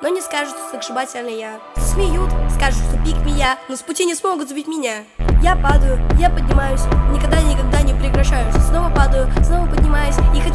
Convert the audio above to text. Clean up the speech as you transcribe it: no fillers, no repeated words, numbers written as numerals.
но не скажут, что сногсшибательный я. Смеют, скажут, что пик меня, но с пути не смогут сбить меня. Я падаю, я поднимаюсь, никогда не прекращаюсь. Снова падаю, снова поднимаюсь, и хотя